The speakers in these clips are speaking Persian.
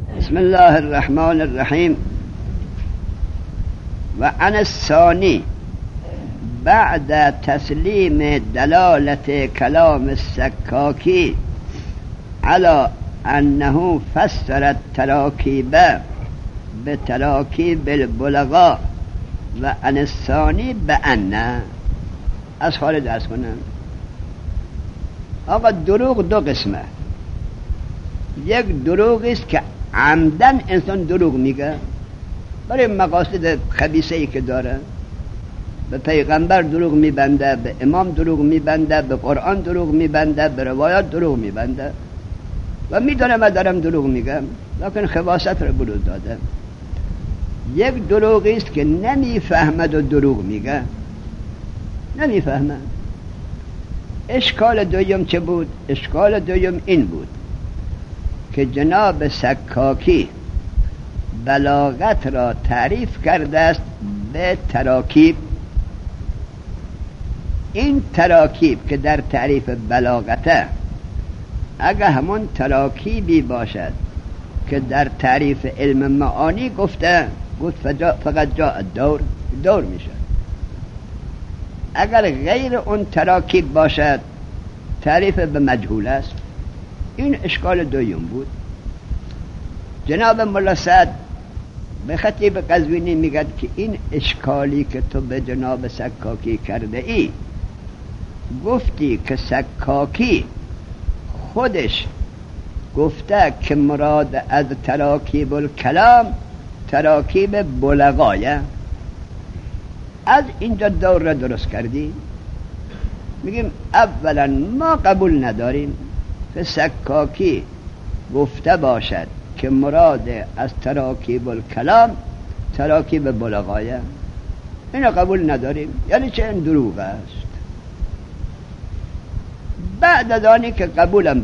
بسم الله الرحمن الرحیم. و عن الثانی بعد تسلیم دلالت کلام السکاکی على انه فسر التراکیب بتراکیب البلغاء و عن الثانی بأن. از خارج درس کنم. آقا دروغ دو قسمه. یک دروغ است که عمدن انسان دروغ میگه برای مقاصد خبیثه‌ای که داره. به پیغمبر دروغ میبنده، به امام دروغ میبنده، به قرآن دروغ میبنده، به روایات دروغ میبنده و میدونه من دارم دروغ میگم لکن خباثت رو بروز داده. یک دروغ است که نمیفهمد و دروغ میگه، نمیفهمد. اشکال دویم چه بود؟ اشکال دویم این بود که جناب سکاکی بلاغت را تعریف کرده است به تراکیب. این تراکیب که در تعریف بلاغته اگه همون تراکیبی باشد که در تعریف علم معانی گفته، گفت فقط جا دور میشه. اگر غیر اون تراکیب باشد تعریف به مجهول است. این اشکال دویم بود. جناب مولا سعد به خطیب قزوینی میگد که این اشکالی که تو به جناب سکاکی کرده ای، گفتی که سکاکی خودش گفته که مراد از تراکیب الکلام تراکیب بلغایه. از اینجا دور را درست کردی. میگیم اولا ما قبول نداریم که سکاکی گفته باشد که مراد از تراکیب الکلام تراکیب بلغایه. اینو قبول نداریم. یعنی چه؟ این دروغ است. بعد از آنی که قبولم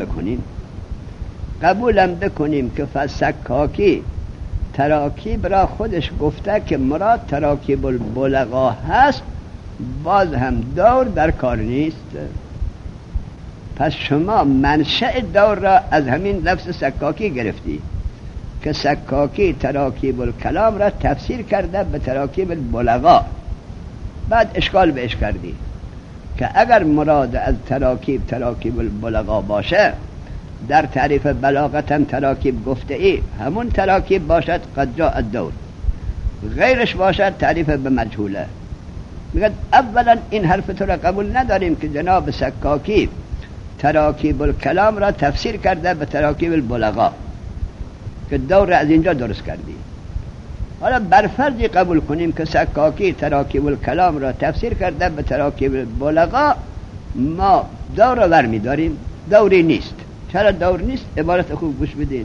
بکنیم که سکاکی تراکیب را خودش گفته که مراد تراکیب البلغا هست، باز هم دور در کار نیست. پس شما منشأ دور را از همین لفظ سکاکی گرفتی که سکاکی تراکیب الکلام را تفسیر کرده به تراکیب البلغا. بعد اشکال بهش کردی که اگر مراد از تراکیب البلغا باشه، در تعریف بلاغتا تراکیب گفته ای، همون تراکیب باشد قد جاء الدور، غیرش باشد تعریف به مجهوله. میگه اولا این حرف تو را قبول نداریم که جناب سکاکی تراکیب الکلام را تفسیر کرده به تراکیب البلغا، که دور از اینجا درست کردی. حالا برفرضی قبول کنیم که سکاکی تراکیب الکلام را تفسیر کرده به تراکیب البلغا، ما دور را برمی داریم. دوری نیست. چرا دور نیست؟ عبارت خوب گوش بدین.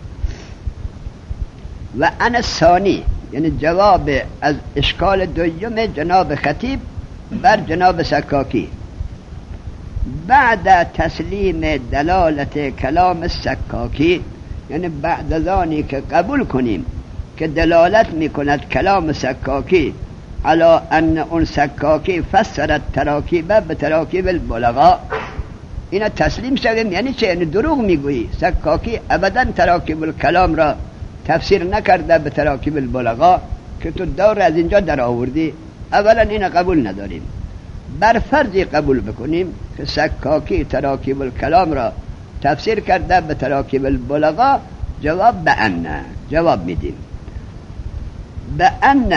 و عن الثانی، یعنی جواب از اشکال دویم جناب خطیب بر جناب سکاکی، بعد تسلیم دلالت کلام السکاکی، یعنی بعد از آنی که قبول کنیم که دلالت میکند کلام سکاکی علی ان اون سکاکی فسرت تراکیب به تراکیب البلغا، اینا تسلیم شدیم. یعنی چه؟ یعنی دروغ میگویی. سکاکی ابدا تراکیب الکلام را تفسیر نکرده به تراکیب البلغا که تو دور از اینجا در آوردی. اولا اینا قبول نداریم. بر فرضی قبول بکنیم که سکاکی تراکیب الکلام را تفسیر کرده به تراکیب البلغا، جواب به ان، جواب میدیم به ان.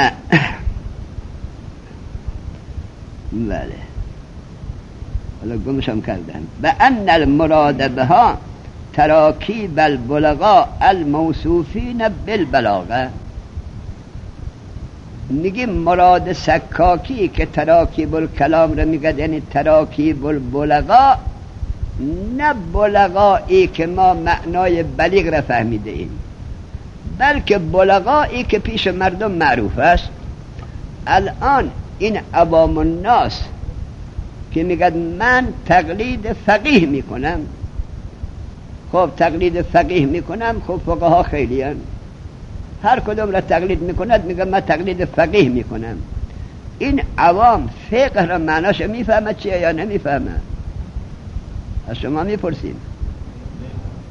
بله، حالا گمشم کردم. به ان المراد بها تراکیب البلغا الموصوفین بالبلاغه. میگیم مراد سکاکی که تراکیب الکلام را میگه یعنی تراکیب البلغا، نه بلغایی که ما معنای بلیغ را فهمیده ایم، بلکه بلغایی که پیش مردم معروف است. الان این عوام الناس که میگن من تقلید فقیه میکنم، خب تقلید فقیه میکنم، خب فقها خیلی هن. هر کدوم را تقلید میکند میگه من تقلید فقیه میکنم. این عوام فقه را معناش میفهمه چیه یا نمیفهمه؟ از شما میپرسیم.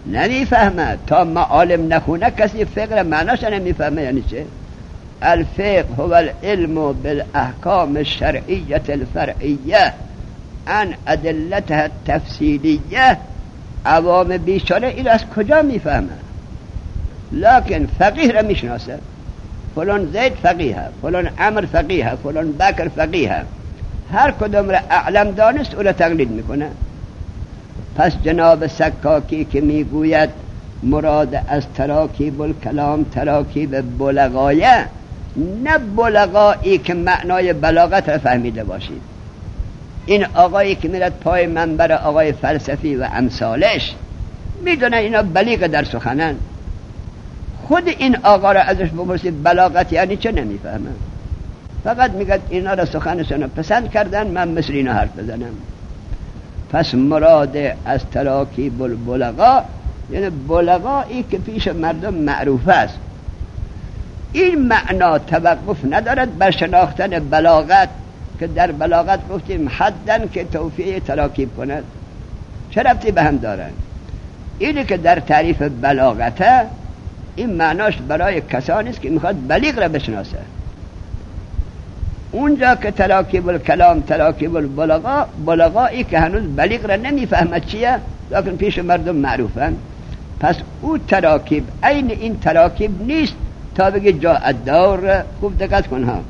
نمیفهمه. تا ما عالم نخونه کسی فقه معناش نمیفهمه. یعنی چه؟ الفقه هو العلم بالاحکام الشرعیه الفرعیه عن ادلتها التفصیلیه. عوام بیچاره این از کجا میفهمه؟ لکن فقیه را میشناسه. فلان زید فقیه، فلان عمر فقیه، فلان بکر فقیه. هر کدوم را اعلم دانست او را تقلید میکنه. پس جناب سکاکی که میگوید مراد از تراکیب الکلام تراکیب بلغایه، نه بلغایی که معنای بلاغت را فهمیده باشید. این آقایی که میرد پای منبر آقای فلسفی و امثالش میدونه اینا بلیغ در سخنن. خود این آقا را ازش بپرسید بلاغت یعنی چه، نمیفهمه. فقط میگه اینا را سخنشون پسند کردن من مثل اینا حرف بزنم. پس مراد از تراکیب البلغا یعنی بلغایی که پیش مردم معروف است. این معنا توقف ندارد بر شناختن بلاغت که در بلاغت گفتیم حداً که توفیه تراکیب کند. چه ربطی به هم دارن؟ اینی که در تعریف بلاغته این معناش برای کسانی است که میخواد بلیغ را بشناسه. اونجا که تراکیب الکلام تراکیب البلغا، بلغایی که هنوز بلیغ را نمیفهمد چیه لیکن پیش مردم معروفن. پس او تراکیب عین این تراکیب نیست تا بگی جا الدور. خوب دقت کن ها.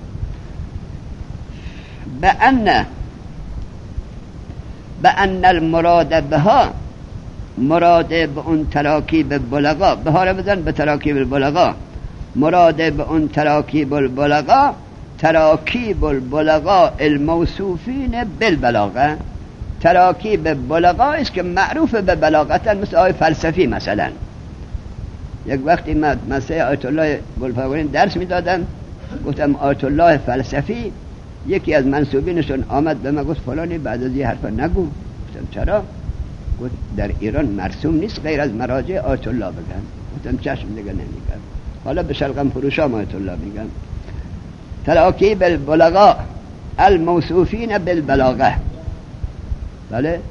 بأن المراد بها، مراد به اون تراکیب بلغا، بها را بزن به تراکیب البلغا، مراد به اون تراکیب البلغا تراکیب البلغا الموصوفین بالبلاغه. تراکیب بلغا است که معروف به بلاغتن. مثل آقای فلسفی مثلا. یک وقتی مثلا آیت الله گلپایگانی درس میدادم، گفتم آیت الله فلسفی، یکی از منسوبینشون آمد به من گفت فلانی بعد از این حرفا نگو. گفتم چرا؟ گفت در ایران مرسوم نیست غیر از مراجع آیت الله بگن. گفتم چشم دیگه نمیگم. حالا به شلغم فروشام آیت الله میگم. تراکیب البلغا الموصوفین بالبلاغه. بله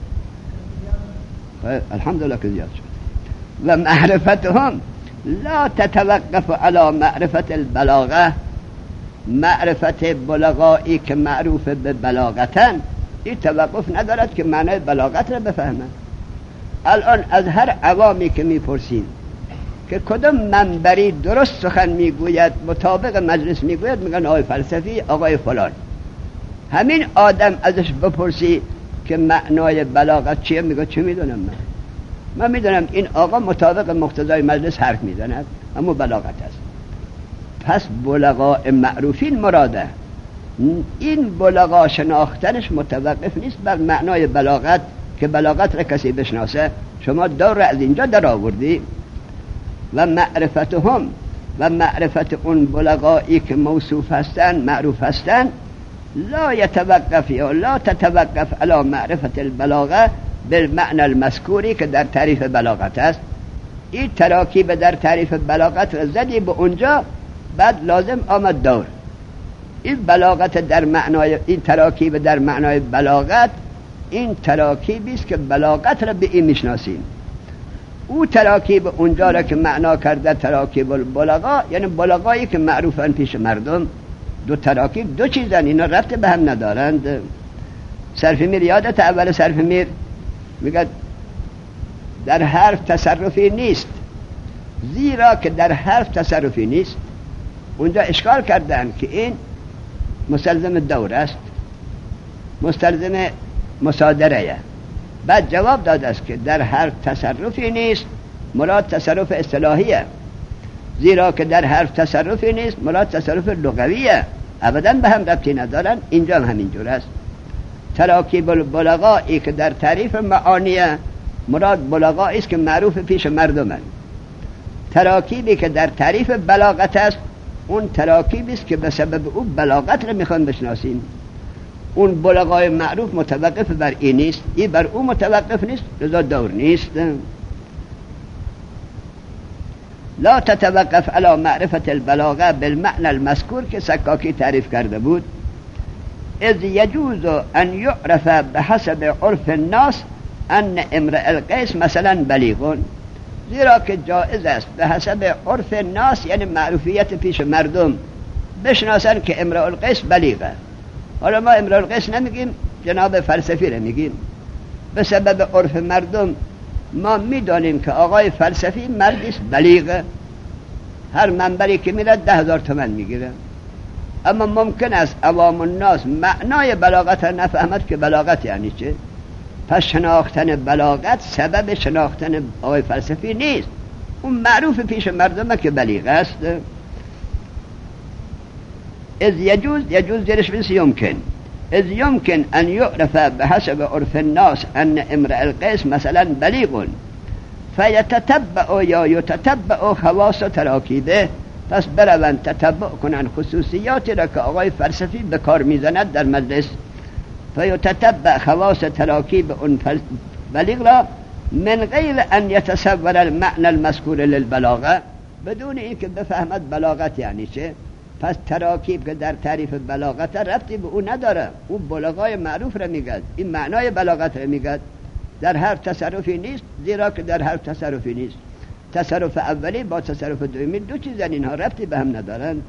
الحمدلله که زیاد شد. و معرفتهم لا تتوقف على معرفت البلاغه. معرفت بلغایی که معروف به بلاغتن این توقف ندارد که معنی بلاغت را بفهمه. الان از هر عوامی که میپرسید که کدام منبری درست سخن میگوید مطابق مجلس میگوید، میگن آقای فلسفی آقای فلان. همین آدم ازش بپرسی که معنای بلاغت چیه، میگه چه میدونم من میدونم این آقا مطابق مقتضای مجلس حرف میزند اما بلاغت است. پس بلغاء معروفین مراده. این بلغا شناختنش متوقف نیست بر معنای بلاغت که بلاغت را کسی بشناسه. شما دور از اینجا در آوردی. و معرفتهم و معرفت اون بلغایی که موصوف هستن معروف هستن لا يتوقف یا لا تتوقف على معرفت البلاغه بالمعنى المذکوری که در تعریف بلاغت است. این تراکیب در تعریف بلاغت را زدی به اونجا، بعد لازم آمد دور. این بلاغت در معنای، این تراکیب در معنای بلاغت، این تراکیبی است که بلاغت را به این میشناسیم. او تراکیب اونجا را که معنا کرده تراکیب البلغا، یعنی بلغایی که معروفن پیش مردم. دو تراکیب دو چیزن، اینا ربط به هم ندارند. صرف میر یادت اول صرف میر میگه در حرف تصرفی نیست، زیرا که در حرف تصرفی نیست. اونجا اشکال کردن که این مستلزم دور است، مستلزم مصادره. بعد جواب داد است که در حرف تصرفی نیست، مراد تصرف اصطلاحیه. زیرا که در حرف تصرفی نیست، مراد تصرف لغویه. ابدا به هم ربطی ندارن. اینجا هم همینجور است. تراکیب البلغایی که در تعریف معانیه، مراد بلغایی است که معروف پیش مردمن. تراکیبی که در تعریف بلاغت است، اون تراکیبی است که به سبب او بلاغت رو میخوان بشناسیم. اون بلغای معروف متوقف بر این نیست، این بر او متوقف نیست، لذا دور نیست. لا تتوقف على معرفت البلاغه بالمعنى المذکور که سکاکی تعریف کرده بود. اذ يجوز ان يعرف بحسب عرف الناس ان امرئ القیس مثلا بلیغون. زیرا که جائز است به حسب عرف ناس، یعنی معروفیت پیش مردم، بشناسن که امرؤ القیس بلیغه. حالا ما امرؤ القیس نمیگیم، جناب فلسفی رو میگیم. به سبب عرف مردم ما میدانیم که آقای فلسفی مردیست بلیغه، هر منبری که میره 10,000 تومان میگیره. اما ممکن است عوام الناس معنای بلاغت را نفهمد که بلاغت یعنی چه. پس شناختن بلاغت سبب شناختن آقای فلسفی نیست، اون معروف پیش مردمه که بلیغ است. از یجوز زیرش بنس یمکن، از یمکن ان یعرف بحسب عرف الناس ان امرؤ القیس مثلا بلیغ فیتتبع یا یتتبع خواص تراکیبه، پس بروند تتبع کنن خصوصیاتی را که آقای فلسفی به کار میزند در مجلس. فیتتبع خواص تراکیب اون بلیغ را من غیر ان یتصور المعنى المذکور للبلاغه، بدون اینکه بفهمد بلاغت یعنی چه. پس تراکیب که در تعریف بلاغت ربطی به او نداره، او بلغای معروف را میگد، این معنای بلاغت را میگد، در هر تصرفی نیست. زیرا که در هر تصرفی نیست، تصرف اولی با تصرف دومی دو چیزن، اینها ربطی به هم ندارند.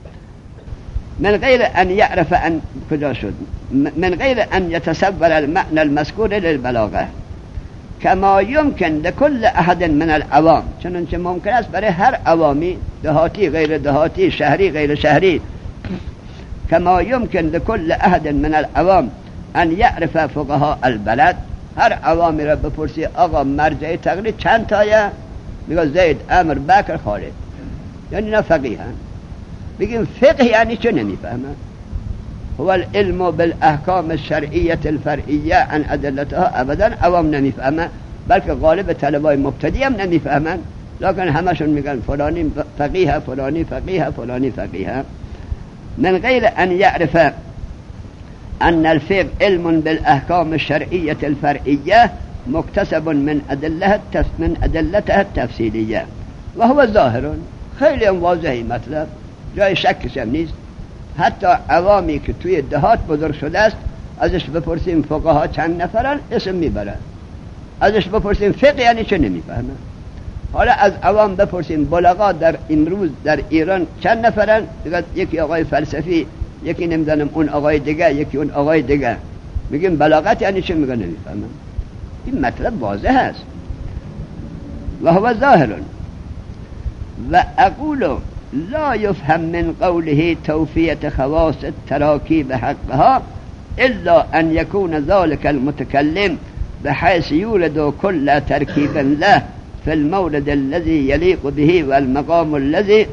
من غیر ان یعرف ان کجا شد، من غیر ان یتصور المعنى المذکور للبلاغه کما یمکن لكل احد من العوام، چنانچه ممکن است برای هر عوامی، دهاتی غیر دهاتی، شهری غیر شهری، کما یمکن لكل احد من العوام ان یعرف فقهاء البلد، هر عوامی را بپرسی آقا مرجع تقلید چند تایه، میگه زید، عمر، بکر، خالد، یعنی نه فقیه. بگیم فقه یعنی چه؟ نمیفهمه. هو العلم بالاحکام الشرعیه الفرعیه عن ادلتها، ابدا عوام نمیفهمه، بلکه غالب طلبای مبتدی هم نمیفهمن، لکن همشون میگن فلانی فقیه، فلانی فقیه، فلانی فقیه. من غیر ان یعرف ان الفقه علم بالاحکام الشرعیه الفرعیه مکتسب من ادلتها التفصیلیه و هو ظاهر، خیلی واضحی مطلب، جای شکش هم نیست. حتی عوامی که توی دهات بزرگ شده است ازش بپرسیم فقها چند نفرن، اسم میبرن. ازش بپرسیم فقه یعنی چه، نمیفهمه. حالا از عوام بپرسیم بلغا در امروز در ایران چند نفرن، یکی آقای فلسفی، یکی نمیدونم اون آقای دیگه، یکی اون آقای دیگه. میگیم بلاغت یعنی چه، میگن نمیفهمن. این مطلب واضح است. و هو ظاهر و اقول لا يفهم من قوله توفية خواص التراكيب حقها إلا أن يكون ذلك المتكلم بحيث يولد كل تركيب له في المورد الذي يليق به والمقام الذي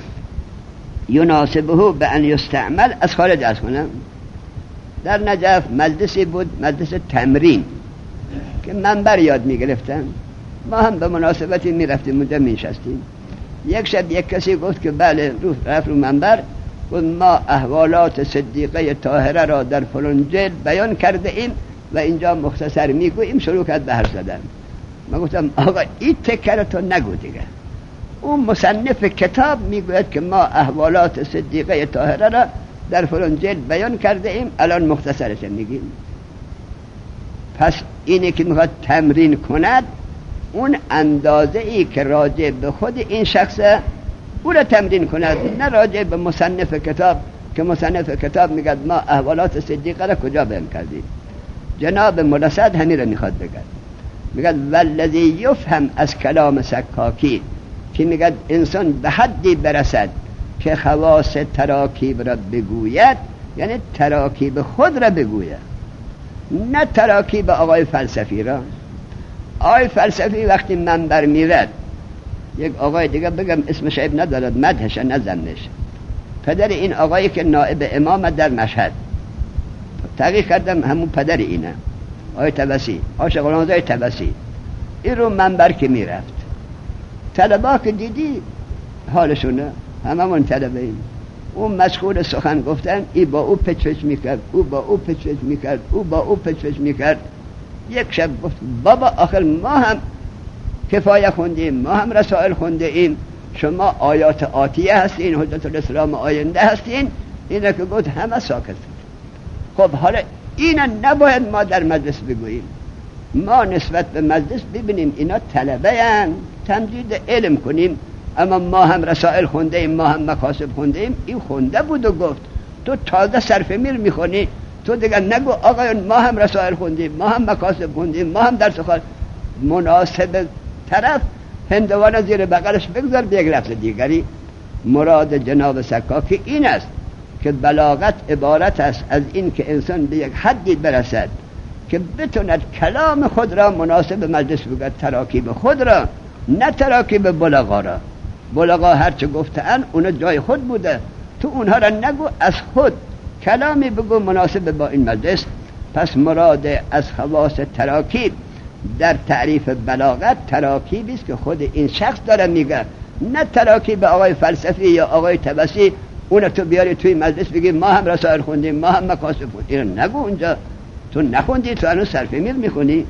يناسبه بأن يستعمل. از خارج از کنم، در نجف مجلسی بود، مجلس تمرین که منبر یاد می گرفتن، ما هم به مناسبتی می رفتیم اونجا می نشستیم. یک شب یک کسی گفت که بله، رفت رو منبر، گفت ما احوالات صدیقه طاهره را در فلان جلد بیان کرده ایم و اینجا مختصر میگوییم. شروع کرد به حرف زدن. من گفتم آقا این تکر تو نگو دیگه، اون مصنف کتاب میگوید که ما احوالات صدیقه طاهره را در فلان جلد بیان کرده ایم، الان مختصرش میگیم. پس اینی که میخواد تمرین کند، اون اندازه ای که راجع به خود این شخص او را تمرین کند، نه راجع به مصنف کتاب که مصنف کتاب میگه ما احوالات صدیقه را کجا بیان کردیم. جناب مرصد همین را میخواد بگه، میگه والذی یفهم از کلام سکاکی، که میگه انسان به حدی برسد که خواص تراکیب را بگوید، یعنی تراکیب خود را بگوید، نه تراکیب آقای فلسفی را. آقای فلسفی وقتی منبر میرد، یک آقای دیگه بگم اسمش عیب ندارد، مدحش نزنش، پدر این آقایی که نائب امام در مشهد، تحقیق کردم همون پدر اینه، آقای طبسی، عاشق الحمزه طبسی. این رو منبر که میرفت، طلبا که دیدی حالشونه، هممون طلبه ایم، اون مشغول سخن گفتن، ای با او پچ میکرد، او با او پچ میکرد، او با او پچ میکرد. یک شب گفت بابا آخر ما هم کفایه خوندیم، ما هم رسائل خونده ایم، شما آیات آتیه هستین، حجت الاسلام آینده هستین. اینه که گفت همه ساکت. خب حالا اینه نباید ما در مجلس بگوییم، ما نسبت به مجلس ببینیم اینا طلبه هن، تمدید علم کنیم، اما ما هم رسائل خونده ایم، ما هم مکاسب خونده ایم. این خونده بود و گفت. تو تازه صرف میر میخونی، تو دیگه نگو آقایان ما هم رسائل خوندیم، ما هم مکاسب خوندیم، ما هم درس خواندیم. مناسب طرف هندوانه زیر بغلش بگذار به یک لفظ دیگری. مراد جناب سکاکی این است که بلاغت عبارت است از این که انسان به یک حدی برسد که بتوند کلام خود را مناسب مجلس بگوید، تراکیب خود را، نه تراکیب بلغا را. بلغا هرچه گفتن اون جای خود بوده، تو اونها را نگو، از خود کلامی بگو مناسب با این مجلس. پس مراد از خواص تراکیب در تعریف بلاغت تراکیبی است که خود این شخص داره میگه، نه تراکیب آقای فلسفی یا آقای طبسی اون تو بیاری توی مجلس بگی ما هم رسائل خوندیم، ما هم مکاسب خوندیم. اینو نگو، اونجا تو نخوندی، تو هنوز صرف میر میخونی.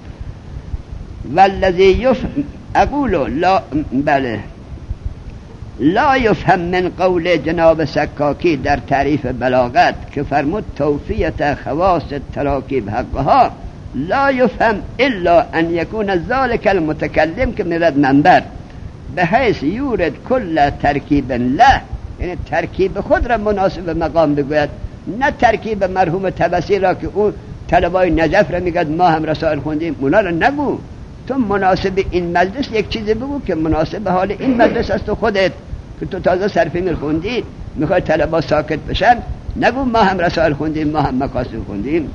والذی اقول لا بله لا یفهم من قول جناب سکاکی در تعریف بلاغت که فرمود توفیت خواص تراکیب حقها لا یفهم الا ان یکون ذلك المتکلم که میرد منبر به حیث یورد کل ترکیب له، یعنی ترکیب خود را مناسب مقام بگوید، نه ترکیب مرحوم طبسی را که اون طلبای نجف را میگد ما هم رسائل خوندیم، اونا را نگو. تو مناسب این مجلس یک چیزی بگو که مناسب حال این مجلس است. تو خودت که تو تازه صرف میر خوندی میخوای طلبا ساکت بشن، نگو ما هم رسائل خوندیم، ما هم مکاسب خوندیم.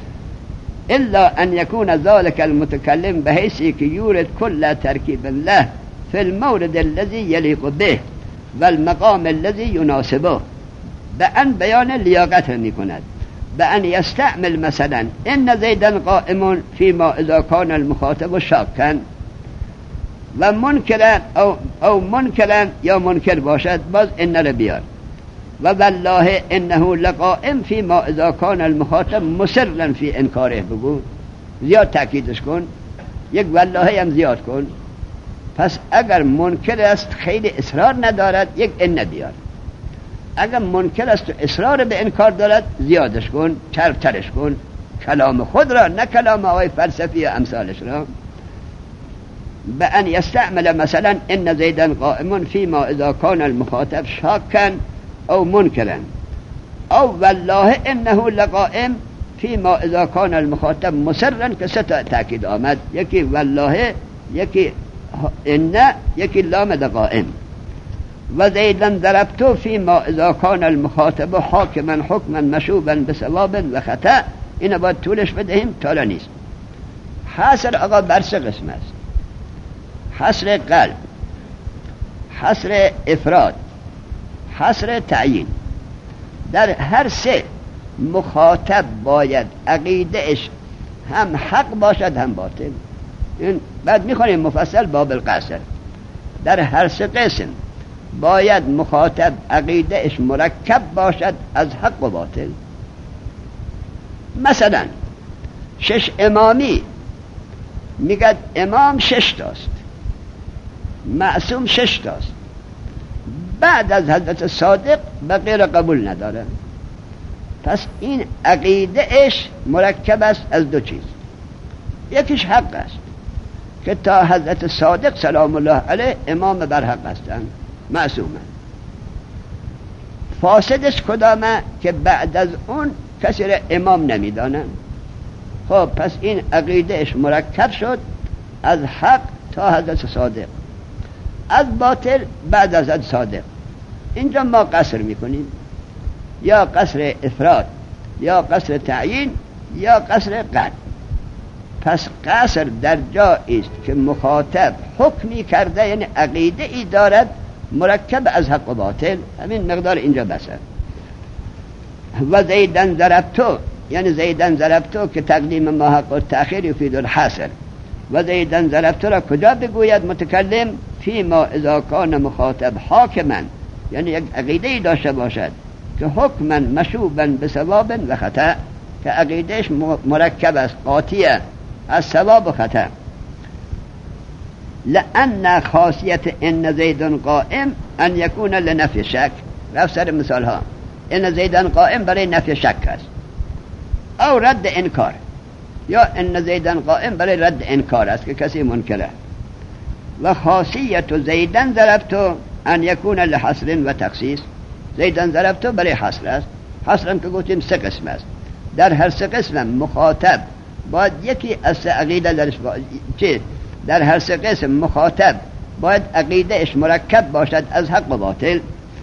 الا ان یکون ذلك المتکلم بحیثی که یورد کل ترکیب له فی المورد الذي یلیق به و المقام الذي یناسبه، به ان بیان لیاقت می کند، به ان یستعمل مثلا ان زیدا قائم فيما اذا كان المخاطب شاکا و منکرا او منکرا یا منکر باشد باز ان را بیار. و والله انه لقائم فيما اذا كان المخاطب مصرا في انکاره، بگو زیاد تاکیدش کن، یک والله هم زیاد کن. پس اگر منکر است خیلی اصرار ندارد یک ان بیار، اگر منکر است و اصرار به انکار دارد زیادش کن، چرترش کن، کلام خود را نه کلام آقای فلسفی و امثالش را. به ان یستعمل مثلا ان زیدا قائم فيما اذا كان المخاطب شاکا او منکرا، او والله انه لقائم فيما اذا كان المخاطب مصرا، که سه تا تاکید آمد، یکی والله، یکی ان، یکی لام قائم. و زیدا ضربت فيما اذا كان المخاطب حاکما حکما مشوبا بصواب و خطا، اینو باید طولش بدهیم، تالا نیست. حصر آقا بر سه قسم است: حصر قلب، حصر افراد، حصر تعیین. در هر سه مخاطب باید عقیدهش هم حق باشد هم باطل. این بعد میخوانیم مفصل باب القصر. در هر سه قسم باید مخاطب عقیدهش مرکب باشد از حق و باطل. مثلا شش امامی میگد امام 6 تاست، معصوم 6 تاست، بعد از حضرت صادق بقیه را قبول نداره. پس این عقیدهش مرکب است از دو چیز: یکیش حق است که تا حضرت صادق سلام الله علیه امام بر حق هستند، معصومه. فاسدش کدامه؟ که بعد از اون کسی را امام نمیدانن. خب پس این عقیدهش مرکب شد از حق تا حضرت صادق، از باطل بعد از حضرت صادق. اینجا ما قصر میکنیم، یا قصر افراد، یا قصر تعیین، یا قصر قطع. پس قصر در جایی است که مخاطب حکمی کرده، یعنی عقیده ای دارد مرکب از حق و باطل، همین مقدار اینجا بسه. و زیدن ضربتو، یعنی زیدن ضربتو که تقدیم ما حق و تأخیر یفید الحصر. و زیدن ضربتو را کجا بگوید متکلم؟ فیما اذا کان مخاطب حاکما، یعنی یک عقیده ای داشته باشد که حکما مشوبا بثواب و خطا، که عقیدهش مرکب است، قاطیه از ثواب و خطا. لأن خاصیت ان زیدن قائم ان یکون لنفی شک. رفت سر مثال ها. ان زیدن قائم برای نفی شک است، او رد انکار. یا ان زیدن قائم برای رد انکار است که کسی منکره. و خاصیت زیدن ضربتو ان یکون لحصر و تخصیص، زیدن ضربتو برای حصر است. حصرم که گفتیم 3 قسم است، در هر 3 قسم مخاطب باید یکی از عقیده درش در هر 3 قسم مخاطب باید عقیدهش مرکب باشد از حق و باطل.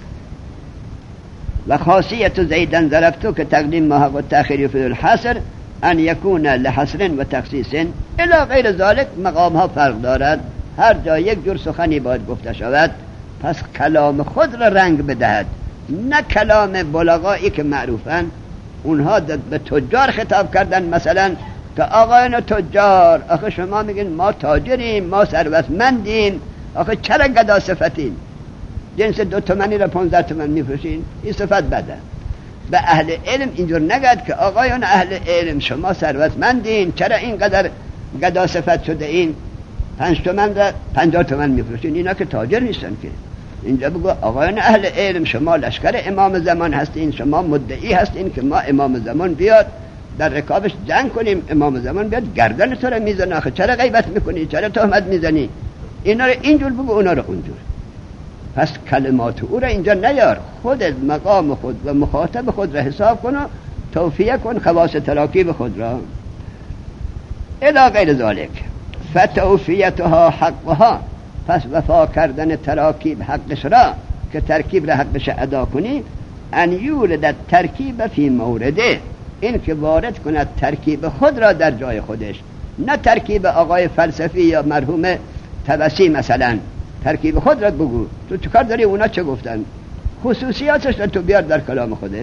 و خاصیت زیدن ضربتو که تقدیم ما حق و تأخیر فی الحصر ان یکون لحصر و تخصیص الی غیر ذلك. مقام ها فرق دارد، هر جا یک جور سخنی باید گفته شود، پس کلام خود را رنگ بدهد، نه کلام بلغایی که معروفن. اونها به تجار خطاب کردن، مثلا که آقایان تجار، آخه شما میگین ما تاجریم، ما ثروتمندیم، آخه چرا گدا صفتین؟ جنس 2 تومانی را 15 تومن میفروشین، این صفت بده. به اهل علم اینجور نگد که آقایان اهل علم شما ثروتمندین، چرا اینقدر گدا صفت شده این 5 تومن را 50 تومن میفروشین؟ اینا که تاجر نیستن که. اینجا بگو آقایان اهل علم شما لشکر امام زمان هستین، شما مدعی هستین که ما امام زمان بیاد در رکابش جنگ کنیم، امام زمان بیاد گردن تو را میزنه، آخه چرا غیبت میکنی، چرا تهمت میزنی؟ اینا رو اینجور بگو، اونا رو اونجور. پس کلمات او را اینجا نیار، خودت مقام خود و مخاطب خود را حساب کن و توفیه کن خواص تراکیب خود را. الی غیر ذالک فتوفیتها حقها، پس وفا کردن تراکیب حقش را که ترکیب را حقش ادا کنی. ان یولد ترکیب فی مورده، این که وارد کند ترکیب خود را در جای خودش، نه ترکیب آقای فلسفی یا مرحوم طبسی. مثلا ترکیب خود را بگو، تو چکار داری اونا چه گفتن، خصوصیاتش را تو بیار در کلام خودت.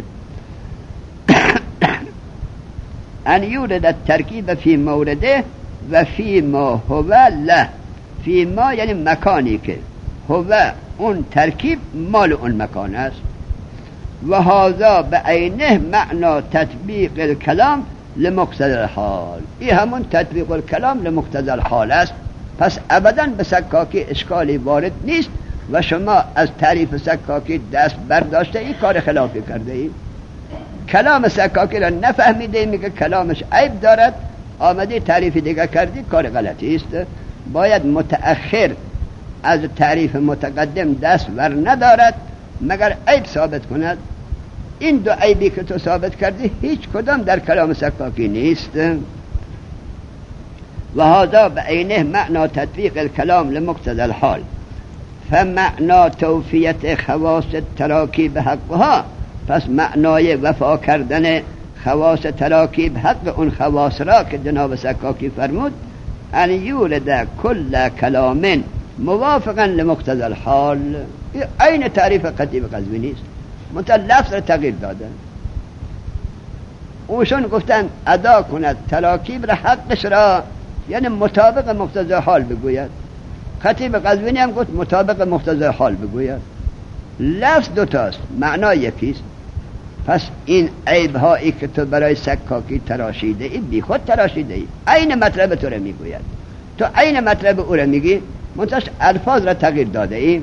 ان یولد ترکیب فی مورده و فی ما هو له. فی ما یعنی مکانی که هو اون ترکیب مال اون مکان است. و هذا به عینه معنا تطبیق الکلام لمقتضی الحال، این همون تطبیق الکلام لمقتضی الحال است. پس ابدا به سکاکی اشکالی وارد نیست و شما از تعریف سکاکی دست برداشته ای، کار خلافی کرده ای. کلام سکاکی را نفهمیده ای، میگه کلامش عیب دارد، آمدی تعریف دیگه کردی، کار غلطی است. باید متأخر از تعریف متقدم دست ور ندارد مگر عیب ثابت کند. این 2 عیبی که تو ثابت کردی هیچ کدام در کلام سکاکی نیست. و هذا بعینه معنا تطبیق الکلام لمقتضی الحال. فمعنا توفیت خواص تراکیب حقها، پس معنای وفا کردن خواص تراکیب حق اون خواص را که جناب سکاکی فرمود، ان یولد کل کلام موافقا لمقتضی الحال. این تعریف خطیب قزوینی است، منتها لفظ را تغییر دادن. اوشون گفتن ادا کند تراکیب را حقش را، یعنی مطابق مقتضی حال بگوید. خطیب قزوینی هم گفت مطابق مقتضی حال بگوید. لفظ 2 تاست، معنا یکیست. پس این عیب هایی که تو برای سکاکی تراشیده ای، بی خود تراشیده ای. عین مطلب تو را میگوید، تو عین مطلب او را میگی، منتها الفاظ را تغییر داده ای.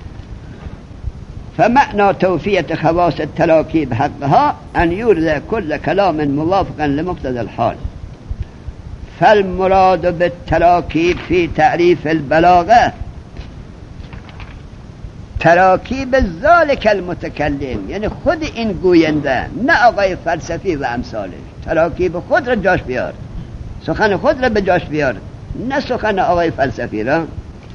فمعنا توفیت خواص التراکیب حقها ان یورد کل کلام موافقا لمقتضی الحال. فالمراد بالتراکیب فی تعریف البلاغه تراکیب ذالک المتکلم، یعنی خود این گوینده، نه آقای فلسفی و امثالش. تراکیب خود را جاش بیار، سخن خود را به جاش بیار، نه سخن آقای فلسفی را.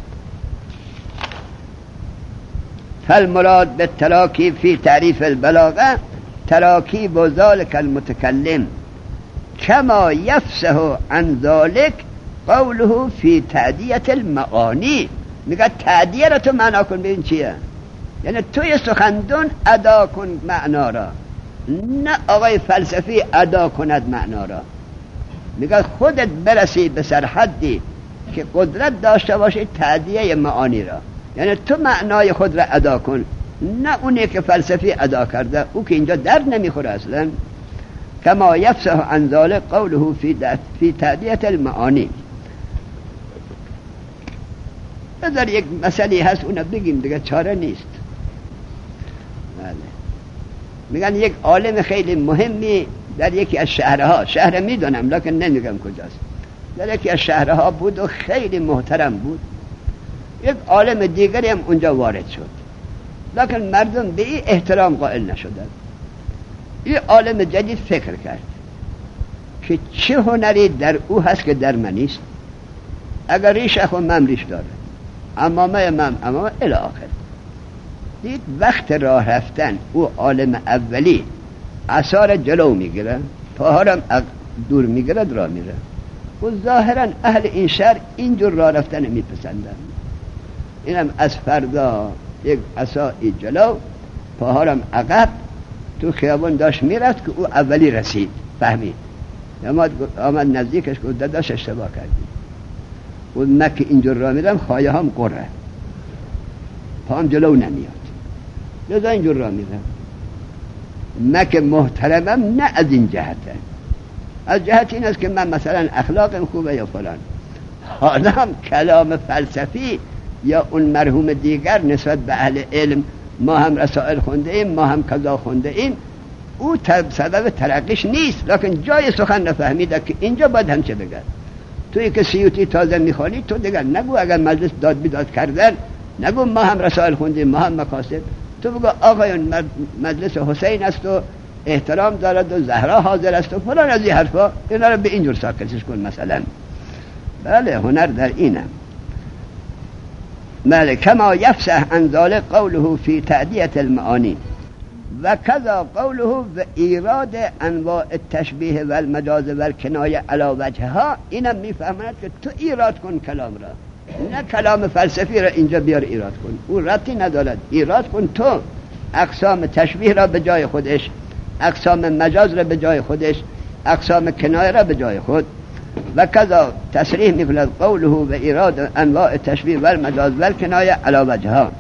فالمراد بالتراکیب فی تعریف البلاغه تراکیب ذالک المتکلم کما یفصح عن ذلك قوله فی تعدیه المعانی. میگه تعدیه را تو معنا کن، ببین چیه، یعنی توی سخندون ادا کن معنا را، نه آقای فلسفی ادا کند معنا را. میگه خودت برسی به سرحدی که قدرت داشته باشی تعدیه معانی را، یعنی تو معنای خود را ادا کن، نه اونی که فلسفی ادا کرده، او که اینجا درد نمیخوره اصلا. کما یفصح عن ذلك قوله فی تعدیه المعانی. بذار یک مسئله هست اونو بگیم دیگه، چاره نیست. بله. میگن یک عالم خیلی مهمی در یکی از شهرها، شهر میدونم لکن نمیگم کجاست، در یکی از شهرها بود و خیلی محترم بود. یک عالم دیگری هم اونجا وارد شد لکن مردم به این احترام قائل نشدند. این عالم جدید فکر کرد که چه هنری در او هست که در من نیست. اگر ریش اخو من ریش داره، امامه من امامه الی آخر. دید وقت راه رفتن او عالم اولی عصا جلو میگیره، پاهارم دور میگیره، راه میره. و ظاهرا اهل این شهر اینجور راه رفتن میپسندن. اینم از فردا یک عصا جلو، پاهارم عقب، تو خیابان داشت میرفت که او اولی رسید. فهمید، آمد نزدیکش گفت داداش اشتباه کردی. و من که اینجور راه میرم خواهی هم قره، پاهم جلو نمیاد، لذا اینجور راه میرم. من که محترمم نه از این جهته، از جهت این است که من مثلا اخلاقم خوبه یا فلان. حالا هم کلام فلسفی یا اون مرحوم دیگر نسبت به اهل علم، ما هم رسائل خونده ایم، ما هم کذا خونده ایم، او سبب ترقیش نیست، لکن جای سخن نفهمیده که اینجا باید همچه بگن. توی که سیوطی تازه میخوانی تو دیگر نگو اگر مجلس داد بیداد کردن، نگو ما هم رسائل خوندیم، ما هم مقاصد. تو بگو آقایون مجلس حسین است و احترام دارد و زهرا حاضر است و فلان از این حرفا، اینا رو به اینجور ساکتش کن مثلا. بله هنر در اینم. بله کما یفصح عن ذلك قوله فی تعدیه المعانی و کذا قوله و ایراد انواع التشبیه و المجاز و الکنایه علی وجهها. اینم میفهمند که تو ایراد کن کلام را، نه کلام فلسفی را اینجا بیار ایراد کن، او ربطی ندارد. ایراد کن تو اقسام تشبیه را به جای خودش، اقسام مجاز را به جای خودش، اقسام کنایه را به جای خود. و کذا تصریح میکند قوله و ایراد انواع تشبیه و المجاز و الکنایه علی وجهها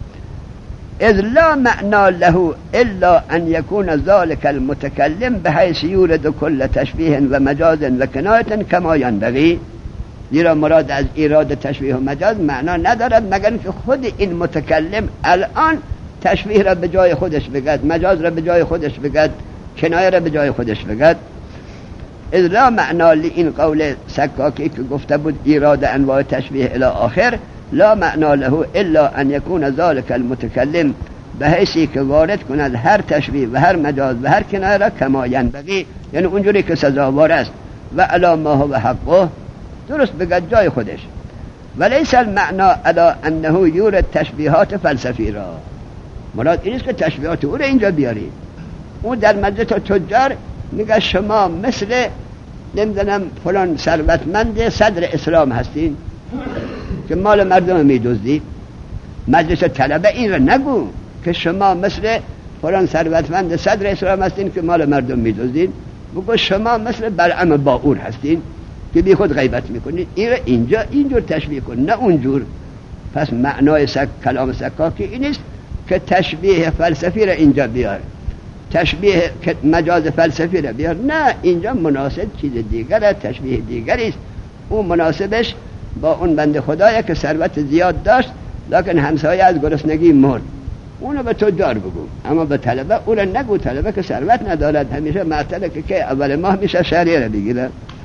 اذ لا معنى له الا ان يكون ذلك المتكلم بحيث يورد كل تشبیه و مجاز و کنایه کما ينبغي. زیرا مراد از ایراد تشبیه و مجاز معنا ندارد مگر که خود این متکلم الان تشبیه را به جای خودش بگد، مجاز را به جای خودش بگد، کنایه را به جای خودش بگد. اذ لا معنا لین قول سکاکی که گفته بود ایراد انواع تشبیه الی آخر، لا معنا له الا ان يكون ذلك المتكلم بحیثی که وارد کند هر تشبیه و هر مجاز و هر کنایه را کما ینبغی، یعنی اونجوری که سزاوار است، و علی ما هو حقه، درست بگد جای خودش. ولیس المعنا علی انه یورد تشبیهات فلسفی را، مراد این است که تشبیهات او را اینجا بیاری. اون در مجلس تجار میگه شما مثل نمیدونم فلان ثروتمند صدر اسلام هستین که مال مردم میدزدید. مجلس طلبه این را نگو که شما مثل فلان ثروتمند صدر اسلام هستین که مال مردم میدزدید، بگو شما مثل بلعم باور هستین که بی خود غیبت میکنید. این را اینجا اینجور تشبیه کن، نه اونجور. پس معنای کلام سکاکی این است که تشبیه فلسفی را اینجا بیار، تشبیه مجاز فلسفی را بیار. نه، اینجا مناسب چیز دیگره، تشبیه دیگری است. اون مناسبش با اون بنده خدایی که ثروت زیاد داشت لکن همسایه از گرسنگی مرد، اونو به تجار بگو، اما به طلبه اون را نگو. طلبه که ثروت ندارد همیشه معطله که اول ماه میشه شهریه را بگیره.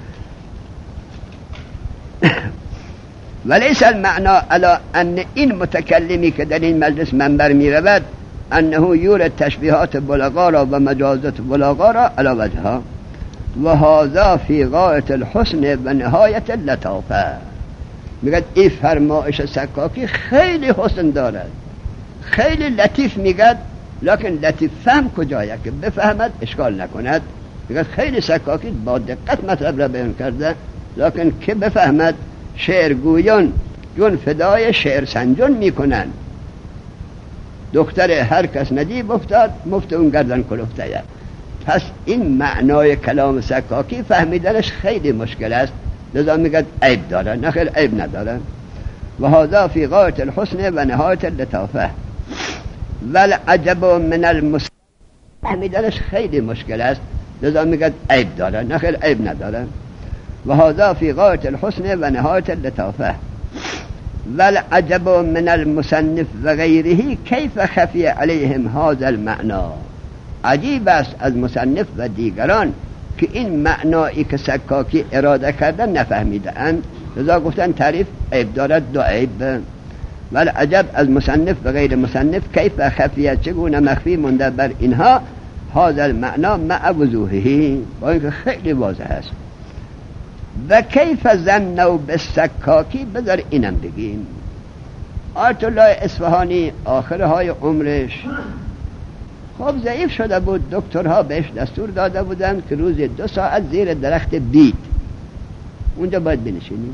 ولیس المعنا علی ان این متکلمی که در این مجلس منبر می رود انه یورد تشبیهات بلغا را و مجازات بلغا را علی وجهها و هذا فی غایت الحسن و نهایت اللطافه. میگه این فرمایش سکاکی خیلی حسن دارد، خیلی لطیف میگه، لکن لطیف فهم کجایه که بفهمد اشکال نکند. میگه خیلی سکاکی با دقت مطلب را بیان کرده، لکن که بفهمد شعرگویان جون فدای شعر سنجون میکنن. دختر هر کس ندیب افتاد مفت اون گردن کلفته. پس این معنای کلام سکاکی فهمیدنش خیلی مشکل است، لذا میگه عیب داره. نه خیر، عیب نداره. و هذا فی غایت الحسن و نهایت اللطافه والعجب من المسلم. فهمیدنش خیلی مشکل است، لذا میگه عیب داره. نه خیر، عیب نداره. و هذا فی غایت الحسن و نهایت اللطافه والعجب من المصنف و غیره کیف خفی علیهم هذا المعنا. عجیب است از مصنف و دیگران که این معنایی که سکاکی اراده کردن نفهمیدن، لذا گفتن تعریف عیب دارد، دو عیب. ولی عجب از مصنف به غیر مصنف کیف خفیت، چگونه مخفی مونده بر اینها هذا المعنا مع وضوحه، با اینکه خیلی واضح است. و کیف ظنوا بالسکاکی، بذار اینم بگیم. آیت الله اصفهانی آخرهای عمرش خب ضعیف شده بود، دکترها بهش دستور داده بودند که روز 2 ساعت زیر درخت بید اونجا باید بنشینیم.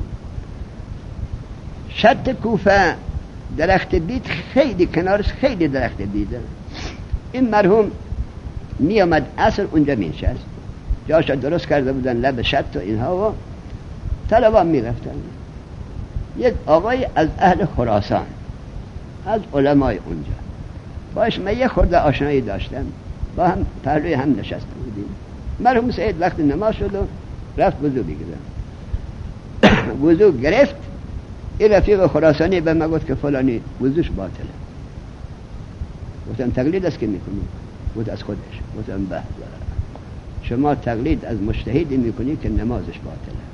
شط کوفه درخت بید خیلی کنارش خیلی درخت بیده. این مرحوم می آمد عصر اونجا می نشست، جاش درست کرده بودن لب شط و اینها، و طلبان می رفتن. یک آقای از اهل خراسان از علمای اونجا باش من یه خورده آشنایی داشتم، با هم پهلوی هم نشسته بودیم. مرحوم سید وقت نماز شد و رفت وضو بگیره. وضو گرفت، این رفیق خراسانی به من گفت که فلانی وضوش باطله. گفتم تقلید است که میکنی؟ گفت از خودش. گفتم به شما تقلید از مجتهدی میکنی که نمازش باطله.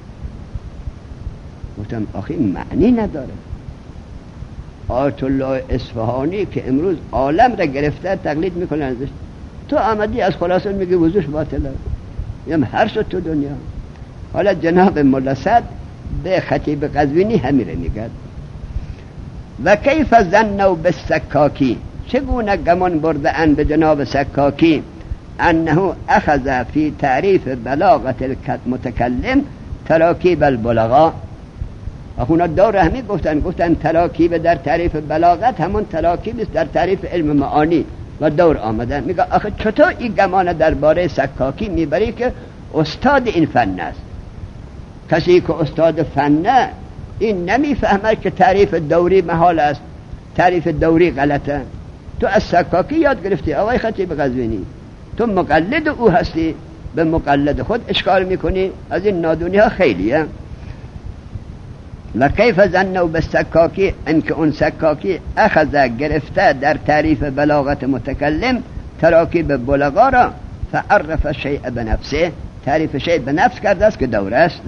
گفتم آخه معنی نداره. آیت الله اصفهانی که امروز عالم را گرفته تقلید میکنه ازش، تو آمدی از خراسان میگی وضوش باطله؟ یم هر شد تو دنیا. حالا جناب ملا سعد به خطیب قزوینی همیره میگد و کیف ظنوا بالسکاکی، چگونه گمان برده اند به جناب سکاکی انه اخذ فی تعریف بلاغت المتکلم تراکیب البلغا. اخونا دور رحمی گفتن تراکیب در تعریف بلاغت همون تراکیب است در تعریف علم معانی، و دور آمدن میگه آخه چطور این گمان درباره سکاکی میبری که استاد این فن است؟ کسی که استاد فنه این نمیفهمه که تعریف دوری محال است، تعریف دوری غلطه. تو از سکاکی یاد گرفتی آقای خطیب قزوینی، تو مقلد او هستی، به مقلد خود اشکال میکنی. از این نادونی ها خیلیه. و کیف ظنوا بالسکاکی، اینکه اون سکاکی اخذ گرفته در تعریف بلاغت متکلم تراکیب بلغا را، فعرف شیء بنفسه، تعریف شیء به نفس کرده است که دوره است.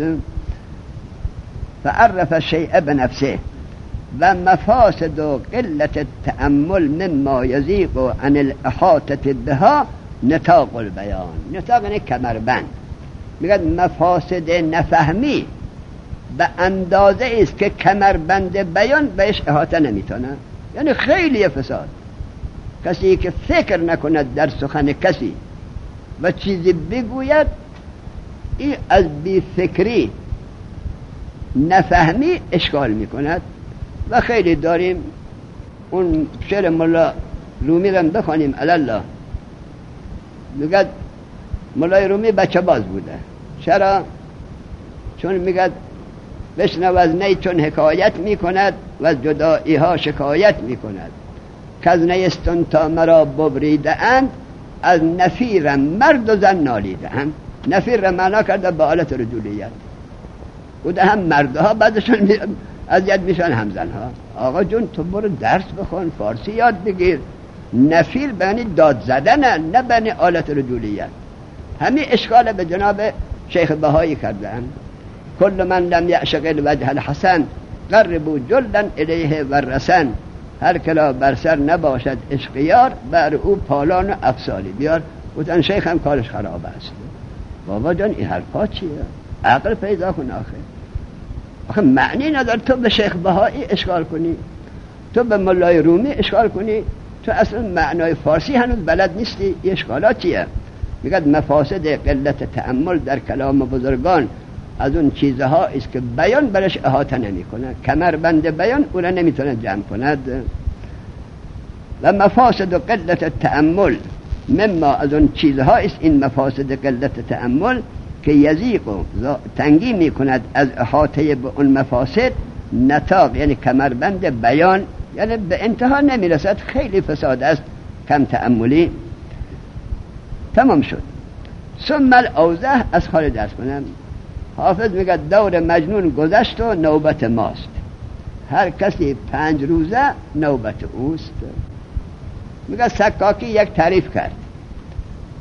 فعرف شیء بنفسه و مفاسد و قلت التأمل مما یضیق عن الاحاطه بها نطاق البیان. نطاق یعنی کمربند. میگه مفاسد نفهمی به اندازه است که کمربند بیان بهش احاطه نمیتونه. یعنی خیلی فساد. کسی که فکر نکند در سخن کسی و چیزی بگوید، این از بی فکری نفهمی اشکال میکند. و خیلی داریم. اون شعر مولا رومی رو بخوانیم الله. میگه مولای رومی بچه باز بوده. چرا؟ چون میگه بشنو از نی چون حکایت میکند و از جدایی ها شکایت میکند، که از نیستون تا مرا ببریده اند، از نفیرم مرد و زن نالیده اند. نفیر را معنا کرده به حالت رجولیت. بوده هم مردها بعدشون اذیت میشن هم زنها. آقا جون تو برو درس بخون، فارسی یاد بگیر. نفیر بینی داد زدن، نه بینی حالت رجولیت. همین اشکال به جناب شیخ بهایی کردن. کل من لم یعشق الوجه الحسن قربوا جلدا الیه والرسن. هر کلا بر سر نباشد عشقیار، بر او پالان و افسالی بیار. گفتن شیخ هم کارش خراب است. بابا جان این حرفا چیه؟ عقل پیدا کن. آخه معنی نداره تو به شیخ بهایی اشکال کنی، تو به مولای رومی اشکال کنی. تو اصلا معنای فارسی هنوز بلد نیستی. این اشکالات چیه؟ میگه مفاسد قلت تأمل در کلام بزرگان از اون چیزها است که بیان برش احاطه نمی کنه، کمربند بیان او را نمیتونه جمع کند. و مفاسد قلت تأمل مما از اون چیزها است، این مفاسد قلت تأمل که یضیق و تنگی می کند از احاطه به اون مفاسد نطاق، یعنی کمربند بیان، یعنی به انتها نمی رسد. خیلی فساد است کم تأملی. تمام شد. ثم الاوضح از خارج درس کنم. حافظ میگه دور مجنون گذشت و نوبت ماست. هر کسی 5 روزه نوبت اوست. میگه سکاکی یک تعریف کرد.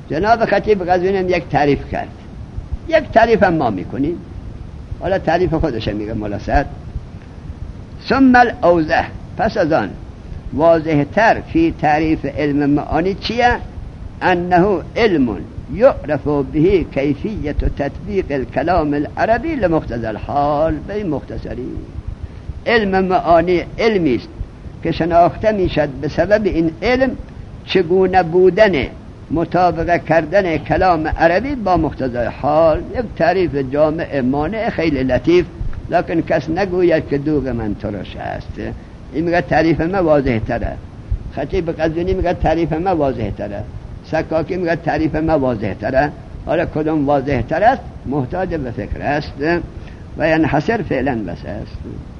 جناب خطیب غزوینی یک تعریف کرد، یک تعریف هم ما میکنیم، حالا تعریف خودش میگه ملاصد. ثم الاوضح، پس از آن واضح تر فی تعریف علم معانی چیه؟ انه علم یعرف به کیفیت تطبیق الکلام العربی لمقتضى الحال. به این مختصری علم معانی علمی است که شناخته میشد به سبب این علم چگونه بودن مطابقه کردن کلام عربی با مقتضای حال. یک تعریف جامع مانع خیلی لطیف، لکن کس نگوید که دوغ من ترش است. این میگه تعریف ما واضح تره، خطیب قزوینی میگه تعریف ما واضح تره، سکاکی میگه تعریف ما واضح تره. حالا کدوم واضح تر است محتاج به فکر است و ینحصر فعلا بس است.